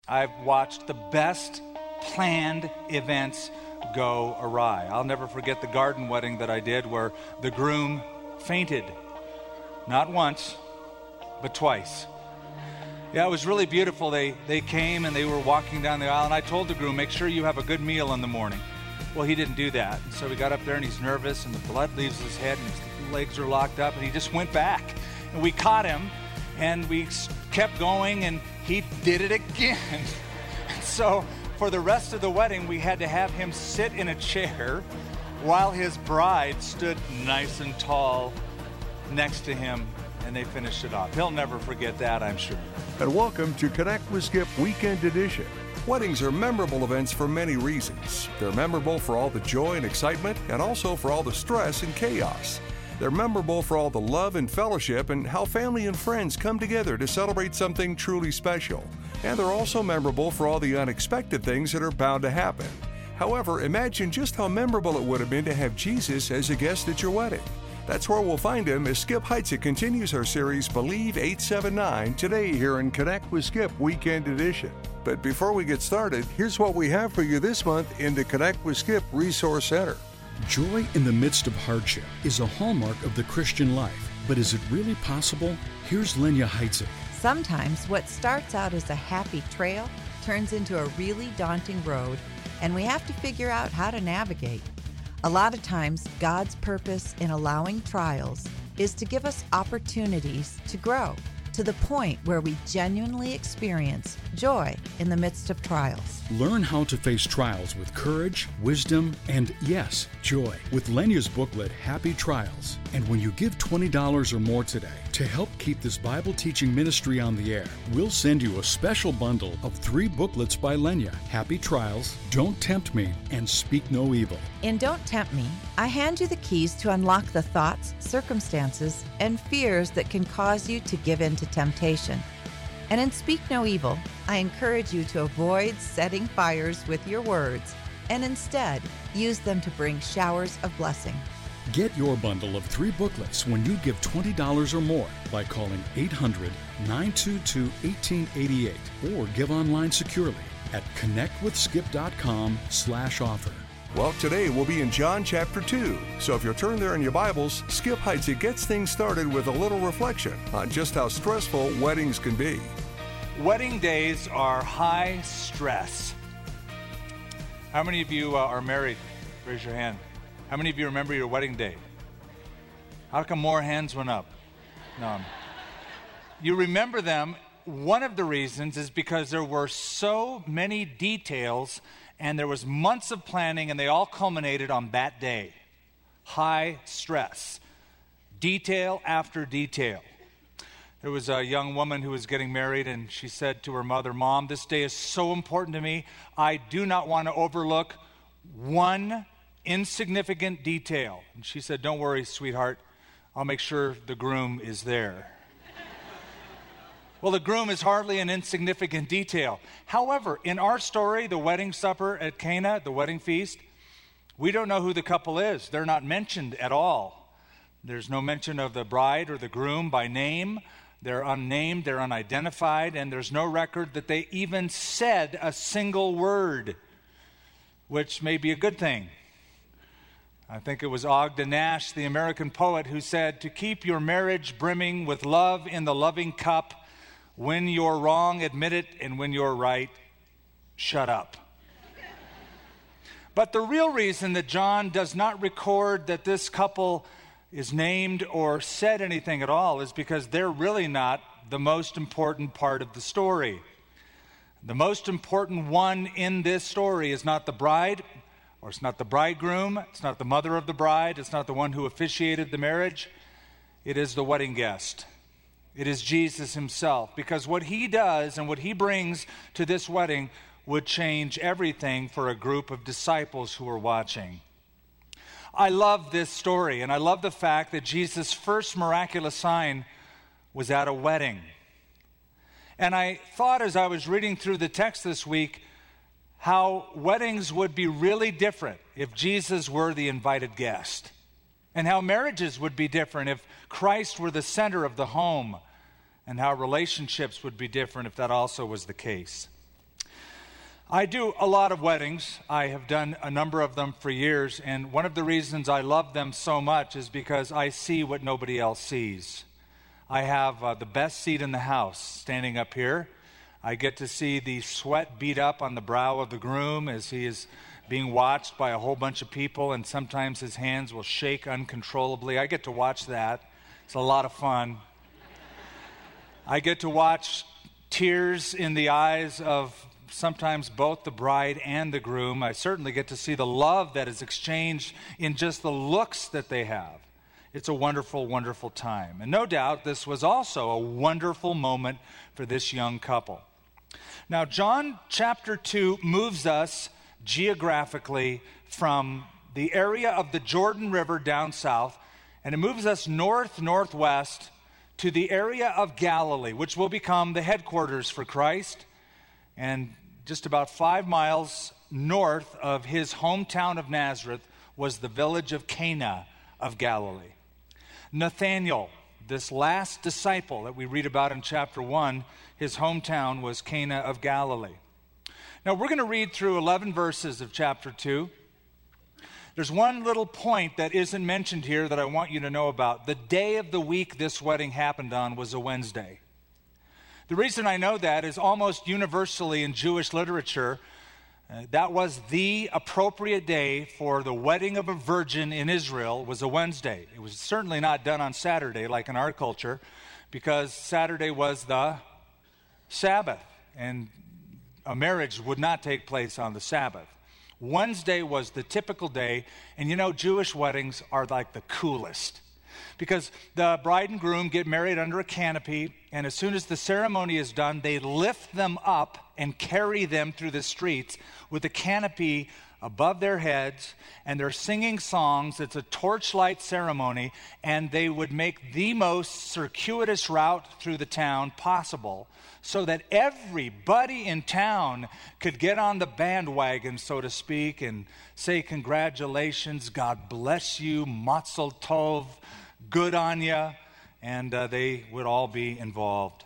I've watched the best planned events go awry. I'll never forget the garden wedding that I did where the groom fainted. Not once, but twice. Yeah, it was really beautiful. They came and they were walking down the aisle, and I told the groom, make sure you have a good meal in the morning. Well, he didn't do that. So we got up there, and he's nervous, and the blood leaves his head, and his legs are locked up, and he just went back. And we caught him, and we kept going, and he did it again. So for the rest of the wedding, we had to have him sit in a chair while his bride stood nice and tall next to him, and they finished it off. He'll never forget that, I'm sure. And welcome to Connect with Skip Weekend Edition. Weddings are memorable events for many reasons. They're memorable for all the joy and excitement, and also for all the stress and chaos. They're memorable for all the love and fellowship and how family and friends come together to celebrate something truly special. And they're also memorable for all the unexpected things that are bound to happen. However, imagine just how memorable it would have been to have Jesus as a guest at your wedding. That's where we'll find him as Skip Heitzig continues our series Believe 879 today here in Connect with Skip Weekend Edition. But before we get started, here's what we have for you this month in the Connect with Skip Resource Center. Joy in the midst of hardship is a hallmark of the Christian life. But is it really possible? Here's Lenya Heitzig. Sometimes what starts out as a happy trail turns into a really daunting road, and we have to figure out how to navigate. A lot of times, God's purpose in allowing trials is to give us opportunities to grow to the point where we genuinely experience joy in the midst of trials. Learn how to face trials with courage, wisdom, and yes, joy with Lenya's booklet, Happy Trials. And when you give $20 or more today to help keep this Bible teaching ministry on the air, we'll send you a special bundle of 3 booklets by Lenya, Happy Trials, Don't Tempt Me, and Speak No Evil. In Don't Tempt Me, I hand you the keys to unlock the thoughts, circumstances, and fears that can cause you to give in to temptation. And in Speak No Evil, I encourage you to avoid setting fires with your words and instead use them to bring showers of blessing. Get your bundle of 3 booklets when you give $20 or more by calling 800-922-1888 or give online securely at connectwithskip.com/offer. Well, today we'll be in John chapter 2. So if you'll turn there in your Bibles, Skip Heitzig gets things started with a little reflection on just how stressful weddings can be. Wedding days are high stress. How many of you are married? Raise your hand. How many of you remember your wedding day? How come more hands went up? No. You remember them. One of the reasons is because there were so many details and there was months of planning, and they all culminated on that day. High stress. Detail after detail. There was a young woman who was getting married, and she said to her mother, "Mom, this day is so important to me. I do not want to overlook one insignificant detail." And she said, "Don't worry, sweetheart. I'll make sure the groom is there." Well, the groom is hardly an insignificant detail. However, in our story, the wedding supper at Cana, the wedding feast, we don't know who the couple is. They're not mentioned at all. There's no mention of the bride or the groom by name. They're unnamed, they're unidentified, and there's no record that they even said a single word, which may be a good thing. I think it was Ogden Nash, the American poet, who said, "To keep your marriage brimming with love in the loving cup, when you're wrong, admit it, and when you're right, shut up." But the real reason that John does not record that this couple is named or said anything at all is because they're really not the most important part of the story. The most important one in this story is not the bride, or it's not the bridegroom, it's not the mother of the bride, it's not the one who officiated the marriage. It is the wedding guest. It is Jesus himself, because what he does and what he brings to this wedding would change everything for a group of disciples who are watching. I love this story, and I love the fact that Jesus' first miraculous sign was at a wedding. And I thought as I was reading through the text this week how weddings would be really different if Jesus were the invited guest, and how marriages would be different if Christ were the center of the home, and how relationships would be different if that also was the case. I do a lot of weddings. I have done a number of them for years, and one of the reasons I love them so much is because I see what nobody else sees. I have the best seat in the house standing up here. I get to see the sweat beat up on the brow of the groom as he is being watched by a whole bunch of people, and sometimes his hands will shake uncontrollably. I get to watch that. It's a lot of fun. I get to watch tears in the eyes of sometimes both the bride and the groom. I certainly get to see the love that is exchanged in just the looks that they have. It's a wonderful, wonderful time. And no doubt this was also a wonderful moment for this young couple. Now, John chapter 2 moves us geographically from the area of the Jordan River down south, and it moves us northwest to the area of Galilee, which will become the headquarters for Christ. And just about 5 miles north of his hometown of Nazareth was the village of Cana of Galilee. Nathanael, this last disciple that we read about in chapter 1, his hometown was Cana of Galilee. Now we're going to read through 11 verses of chapter 2. There's one little point that isn't mentioned here that I want you to know about. The day of the week this wedding happened on was a Wednesday. The reason I know that is almost universally in Jewish literature, that was the appropriate day for the wedding of a virgin in Israel was a Wednesday. It was certainly not done on Saturday like in our culture, because Saturday was the Sabbath, and a marriage would not take place on the Sabbath. Wednesday was the typical day, and you know, Jewish weddings are like the coolest, because the bride and groom get married under a canopy, and as soon as the ceremony is done, they lift them up and carry them through the streets with the canopy above their heads, and they're singing songs. It's a torchlight ceremony, and they would make the most circuitous route through the town possible so that everybody in town could get on the bandwagon, so to speak, and say congratulations, God bless you, Mazel Tov, good on ya, and they would all be involved.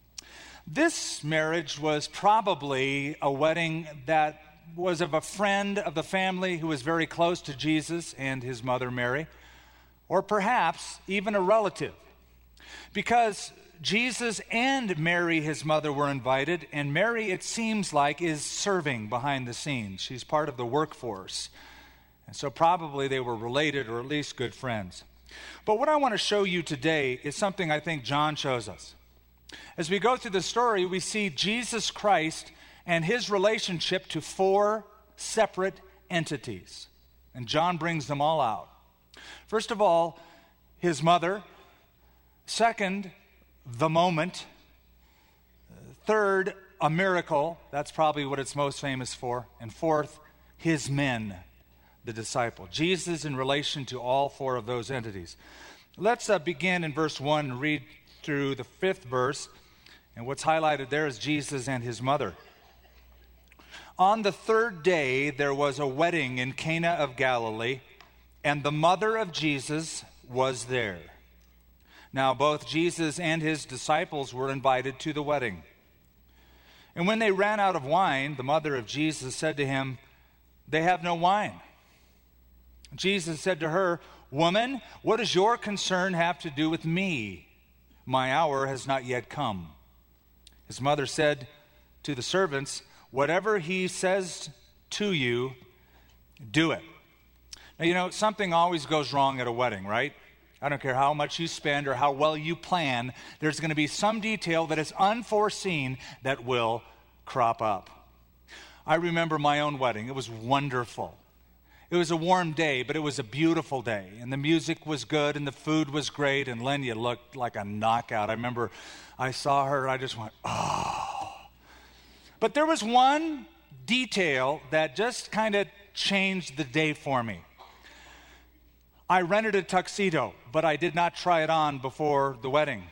This marriage was probably a wedding that was of a friend of the family who was very close to Jesus and his mother Mary, or perhaps even a relative, because Jesus and Mary, his mother, were invited, and Mary, it seems like, is serving behind the scenes. She's part of the workforce, and so probably they were related or at least good friends. But what I want to show you today is something I think John shows us. As we go through the story, we see Jesus Christ and his relationship to 4 separate entities. And John brings them all out. First of all, his mother. Second, the moment. Third, a miracle. That's probably what it's most famous for. And fourth, his men, the disciple. Jesus in relation to all 4 of those entities. Let's begin in verse 1 and read through the 5th verse. And what's highlighted there is Jesus and his mother. On the 3rd day, there was a wedding in Cana of Galilee, and the mother of Jesus was there. Now, both Jesus and his disciples were invited to the wedding. And when they ran out of wine, the mother of Jesus said to him, "They have no wine." Jesus said to her, "Woman, what does your concern have to do with me? My hour has not yet come." His mother said to the servants, "Whatever he says to you, do it." Now, you know, something always goes wrong at a wedding, right? I don't care how much you spend or how well you plan, there's going to be some detail that is unforeseen that will crop up. I remember my own wedding. It was wonderful. It was a warm day, but it was a beautiful day, and the music was good, and the food was great, and Lenya looked like a knockout. I remember I saw her, and I just went, oh. But there was one detail that just kind of changed the day for me. I rented a tuxedo, but I did not try it on before the wedding.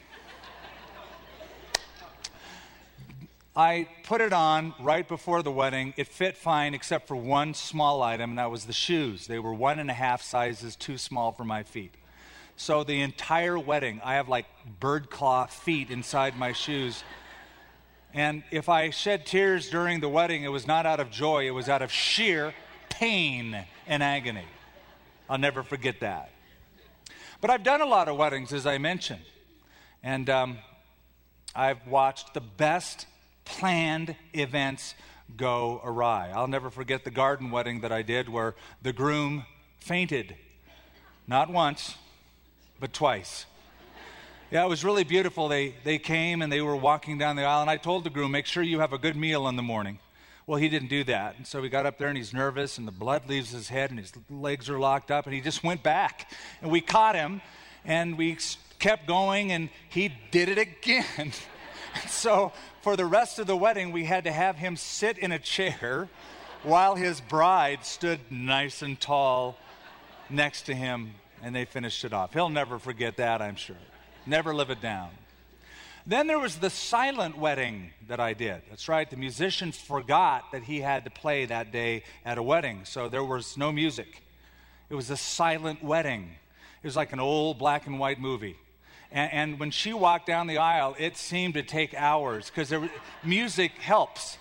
I put it on right before the wedding. It fit fine except for one small item, and that was the shoes. They were 1.5 sizes too small for my feet. So the entire wedding, I have like bird claw feet inside my shoes. And if I shed tears during the wedding, it was not out of joy, it was out of sheer pain and agony. I'll never forget that. But I've done a lot of weddings, as I mentioned. And I've watched the best planned events go awry. I'll never forget the garden wedding that I did where the groom fainted. Not once, but twice. Yeah, it was really beautiful. They came and they were walking down the aisle, and I told the groom, make sure you have a good meal in the morning. Well, he didn't do that. And so we got up there, and he's nervous, and the blood leaves his head, and his legs are locked up, and he just went back. And we caught him, and we kept going, and he did it again. So for the rest of the wedding, we had to have him sit in a chair while his bride stood nice and tall next to him, and they finished it off. He'll never forget that, I'm sure. Never live it down. Then there was the silent wedding that I did. That's right, the musician forgot that he had to play that day at a wedding, so there was no music. It was a silent wedding. It was like an old black and white movie. And when she walked down the aisle, it seemed to take hours because music helps.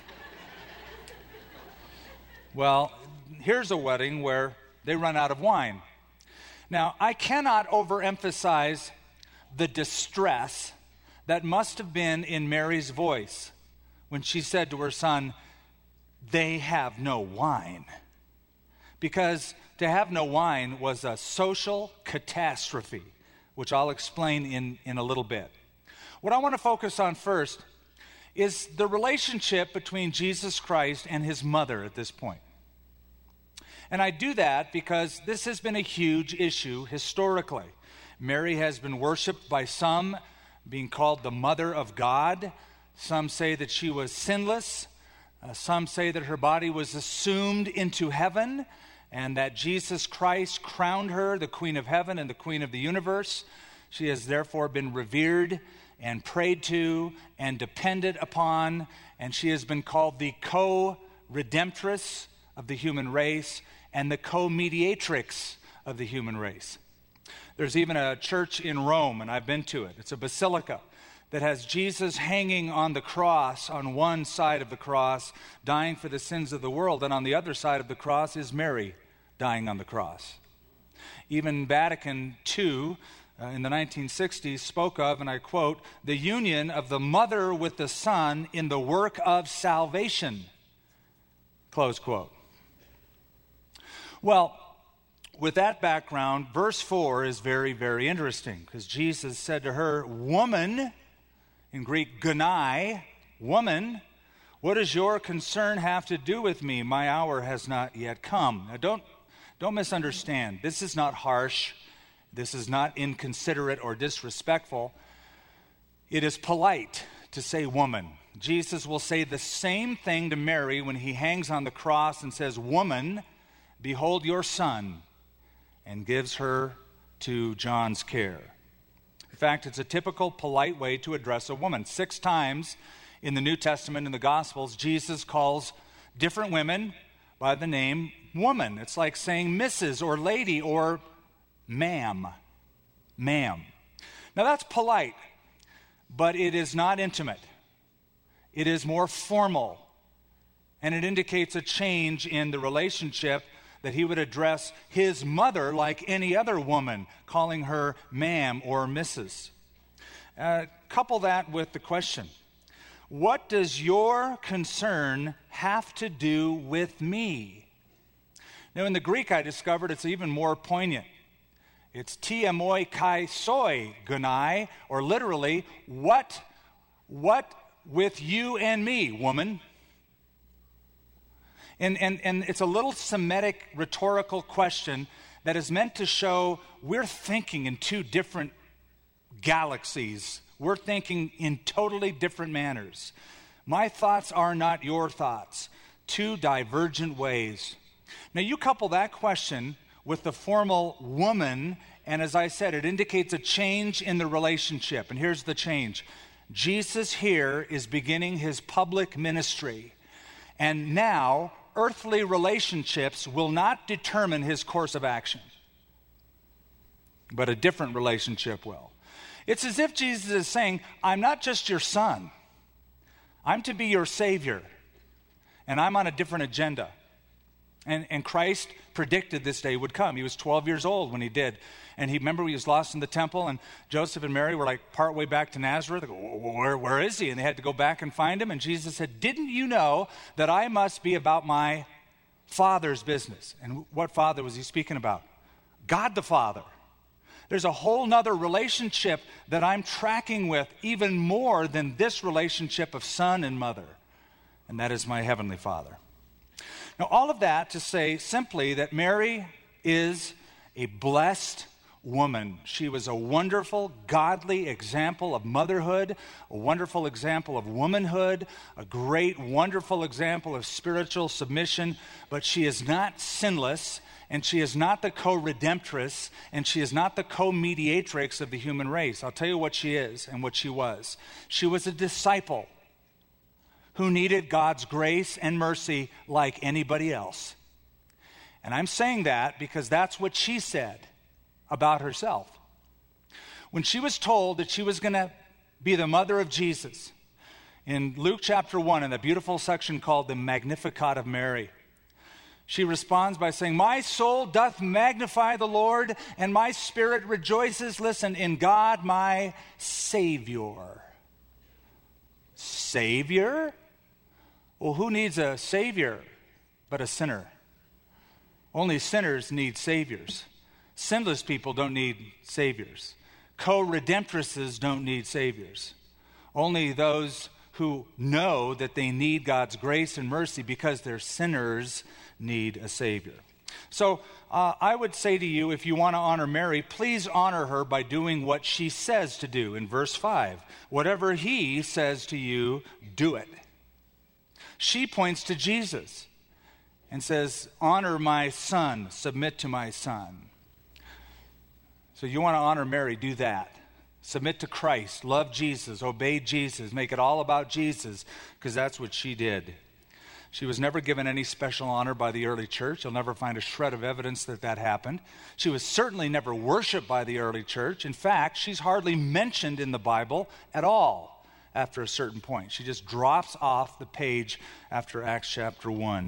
Well, here's a wedding where they run out of wine. Now, I cannot overemphasize the distress that must have been in Mary's voice when she said to her son, "They have no wine." Because to have no wine was a social catastrophe, which I'll explain in a little bit. What I want to focus on first is the relationship between Jesus Christ and his mother at this point. And I do that because this has been a huge issue historically. Mary has been worshiped by some, being called the Mother of God. Some say that she was sinless. Some say that her body was assumed into heaven and that Jesus Christ crowned her the Queen of Heaven and the Queen of the universe. She has therefore been revered and prayed to and depended upon, and she has been called the co-redemptress of the human race and the co-mediatrix of the human race. There's even a church in Rome, and I've been to it. It's a basilica that has Jesus hanging on the cross on one side of the cross, dying for the sins of the world, and on the other side of the cross is Mary dying on the cross. Even Vatican II in the 1960s spoke of, and I quote, the union of the mother with the son in the work of salvation, close quote. Well, with that background, verse 4 is very, very interesting because Jesus said to her, "Woman," in Greek, gonai, "woman, what does your concern have to do with me? My hour has not yet come." Now, don't misunderstand. This is not harsh. This is not inconsiderate or disrespectful. It is polite to say woman. Jesus will say the same thing to Mary when he hangs on the cross and says, "Woman, behold your son," and gives her to John's care. In fact, it's a typical polite way to address a woman. 6 times in the New Testament, in the Gospels, Jesus calls different women by the name woman. It's like saying Mrs. or lady or ma'am. Ma'am. Now that's polite, but it is not intimate. It is more formal, and it indicates a change in the relationship that he would address his mother like any other woman, calling her ma'am or Mrs. Couple that with the question, what does your concern have to do with me? Now in the Greek I discovered it's even more poignant. It's ti amoi kai soi gonai, or literally, what with you and me, woman? And it's a little Semitic rhetorical question that is meant to show we're thinking in 2 different galaxies. We're thinking in totally different manners. My thoughts are not your thoughts. 2 divergent ways. Now you couple that question with the formal woman, and as I said, it indicates a change in the relationship. And here's the change. Jesus here is beginning his public ministry. And now earthly relationships will not determine his course of action, but a different relationship will. It's as if Jesus is saying, I'm not just your son, I'm to be your Savior, and I'm on a different agenda. And Christ predicted this day would come. He was 12 years old when he did. And he was lost in the temple, and Joseph and Mary were like partway back to Nazareth. They go, where is he? And they had to go back and find him. And Jesus said, didn't you know that I must be about my Father's business? And what Father was he speaking about? God the Father. There's a whole nother relationship that I'm tracking with, even more than this relationship of son and mother. And that is my Heavenly Father. Now, all of that to say simply that Mary is a blessed woman. She was a wonderful, godly example of motherhood, a wonderful example of womanhood, a great, wonderful example of spiritual submission, but she is not sinless, and she is not the co-redemptress, and she is not the co-mediatrix of the human race. I'll tell you what she is and what she was. She was a disciple who needed God's grace and mercy like anybody else. And I'm saying that because that's what she said about herself. When she was told that she was going to be the mother of Jesus, in Luke chapter 1, in the beautiful section called the Magnificat of Mary, she responds by saying, my soul doth magnify the Lord, and my spirit rejoices, listen, in God my Savior. Savior? Well, who needs a Savior but a sinner? Only sinners need Saviors. Sinless people don't need Saviors. Co-redemptresses don't need Saviors. Only those who know that they need God's grace and mercy because they're sinners need a Savior. So I would say to you, if you want to honor Mary, please honor her by doing what she says to do in verse 5. Whatever he says to you, do it. She points to Jesus and says, honor my son, submit to my son. So you want to honor Mary, do that. Submit to Christ, love Jesus, obey Jesus, make it all about Jesus, because that's what she did. She was never given any special honor by the early church. You'll never find a shred of evidence that that happened. She was certainly never worshiped by the early church. In fact, she's hardly mentioned in the Bible at all after a certain point. She just drops off the page after Acts chapter 1.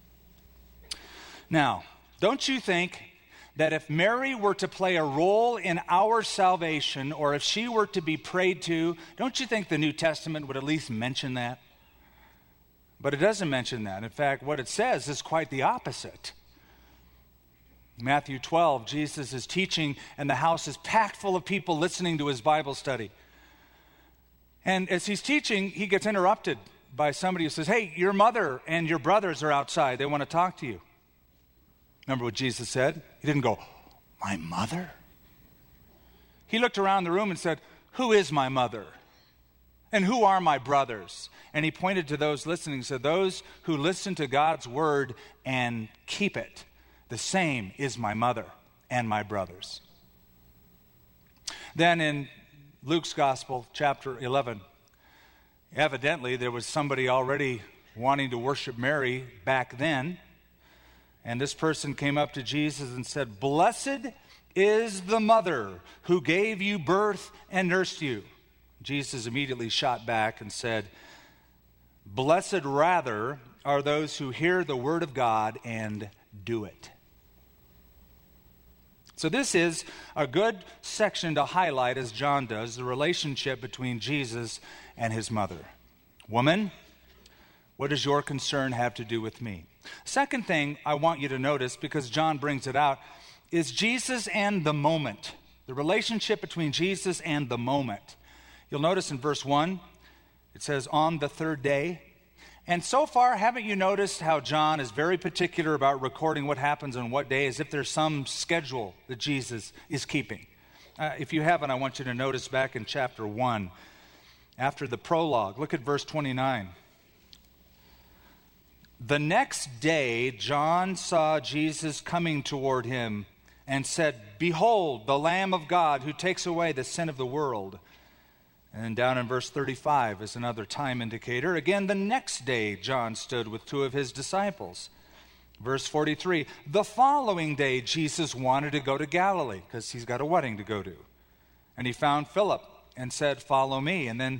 Now, don't you think that if Mary were to play a role in our salvation, or if she were to be prayed to, don't you think the New Testament would at least mention that? But it doesn't mention that. In fact, what it says is quite the opposite. Matthew 12, Jesus is teaching, and the house is packed full of people listening to his Bible study. And as he's teaching, he gets interrupted by somebody who says, hey, your mother and your brothers are outside. They want to talk to you. Remember what Jesus said? He didn't go, my mother? He looked around the room and said, who is my mother? And who are my brothers? And he pointed to those listening and said, those who listen to God's word and keep it, the same is my mother and my brothers. Then in Luke's Gospel, chapter 11, evidently there was somebody already wanting to worship Mary back then. And this person came up to Jesus and said, blessed is the mother who gave you birth and nursed you. Jesus immediately shot back and said, blessed rather are those who hear the word of God and do it. So this is a good section to highlight, as John does, the relationship between Jesus and his mother. Woman, what does your concern have to do with me? Second thing I want you to notice, because John brings it out, is Jesus and the moment. The relationship between Jesus and the moment. You'll notice in verse 1, it says, on the third day. And so far, haven't you noticed how John is very particular about recording what happens on what day, as if there's some schedule that Jesus is keeping? If you haven't, I want you to notice back in chapter 1, after the prologue, look at verse 29. The next day, John saw Jesus coming toward him and said, behold, the Lamb of God who takes away the sin of the world. And then down in verse 35 is another time indicator. Again, the next day, John stood with two of his disciples. Verse 43, the following day, Jesus wanted to go to Galilee because he's got a wedding to go to. And he found Philip and said, follow me. And then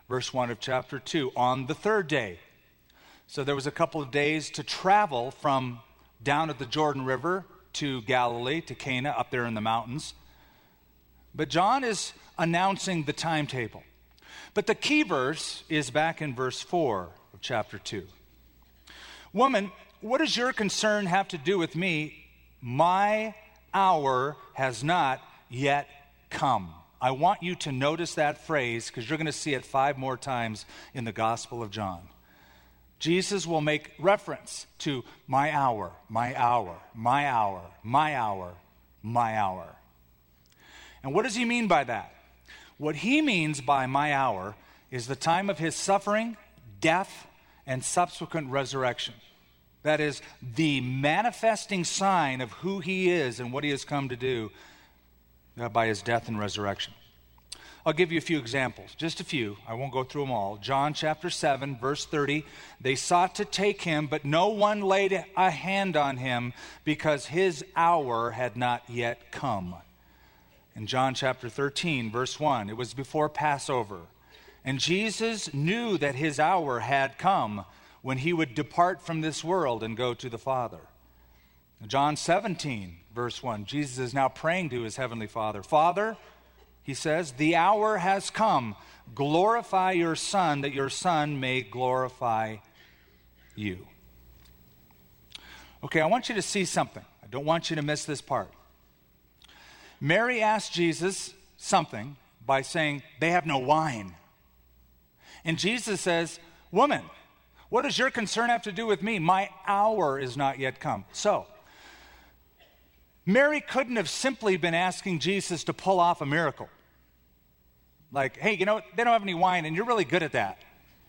verse 1 of chapter 2, on the third day. So there was a couple of days to travel from down at the Jordan River to Galilee, to Cana, up there in the mountains. But John is announcing the timetable. But the key verse is back in verse 4 of chapter 2. Woman, what does your concern have to do with me? My hour has not yet come. I want you to notice that phrase because you're going to see it 5 more times in the Gospel of John. Jesus will make reference to my hour, my hour, my hour, my hour, my hour. And what does he mean by that? What he means by my hour is the time of his suffering, death, and subsequent resurrection. That is the manifesting sign of who he is and what he has come to do by his death and resurrection. I'll give you a few examples, just a few. I won't go through them all. John chapter 7, verse 30, they sought to take him, but no one laid a hand on him because his hour had not yet come. In John chapter 13, verse 1, it was before Passover, and Jesus knew that his hour had come when he would depart from this world and go to the Father. In John 17, verse 1, Jesus is now praying to his heavenly Father. Father, he says, the hour has come. Glorify your Son, that your Son may glorify you. Okay, I want you to see something. I don't want you to miss this part. Mary asked Jesus something by saying, they have no wine. And Jesus says, woman, what does your concern have to do with me? My hour is not yet come. So, Mary couldn't have simply been asking Jesus to pull off a miracle. Like, hey, you know, they don't have any wine, and you're really good at that.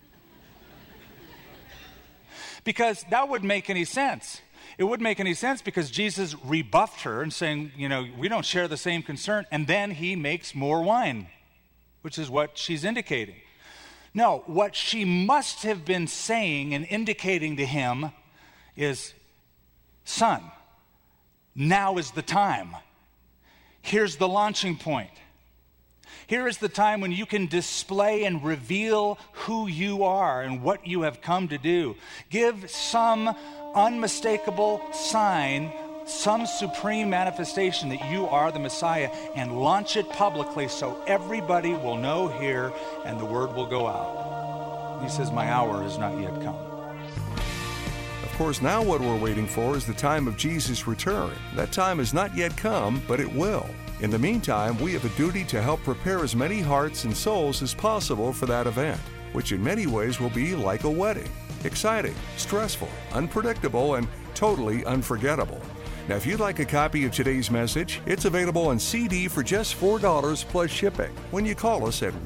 Because that wouldn't make any sense. It wouldn't make any sense because Jesus rebuffed her and saying, you know, we don't share the same concern, and then he makes more wine, which is what she's indicating. No, what she must have been saying and indicating to him is, son, now is the time. Here's the launching point. Here is the time when you can display and reveal who you are and what you have come to do. Give some unmistakable sign, some supreme manifestation that you are the Messiah, and launch it publicly so everybody will know here and the word will go out. He says, my hour has not yet come. Of course, now what we're waiting for is the time of Jesus' return. That time has not yet come, but it will. In the meantime, we have a duty to help prepare as many hearts and souls as possible for that event, which in many ways will be like a wedding. Exciting, stressful, unpredictable, and totally unforgettable. Now, if you'd like a copy of today's message, it's available on CD for just $4 plus shipping when you call us at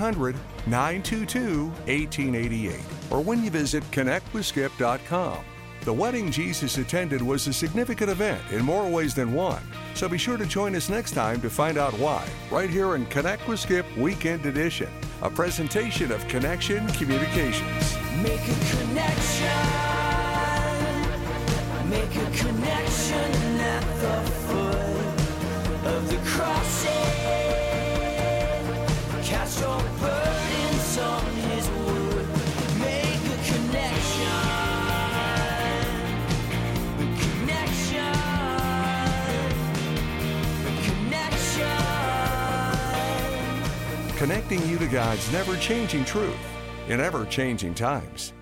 1-800-922-1888 or when you visit connectwithskip.com. The wedding Jesus attended was a significant event in more ways than one, so be sure to join us next time to find out why, right here in Connect with Skip Weekend Edition, a presentation of Connection Communications. Make a connection. Make a connection at the foot of the crossing. Cast your burdens on his wood. Make a connection. A connection. A connection. Connecting you to God's never-changing truth in ever-changing times.